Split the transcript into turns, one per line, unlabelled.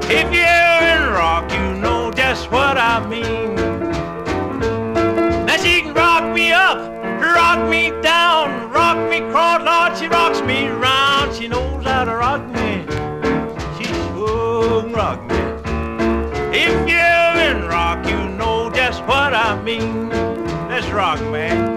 If you're in rock, you know just what I mean. Now she can rock me up, rock me down, rock me cross, Lord, she rocks me round. She knows how to rock me, she sure can rock me. If you're in rock, you know just what I mean. Let's rock, man.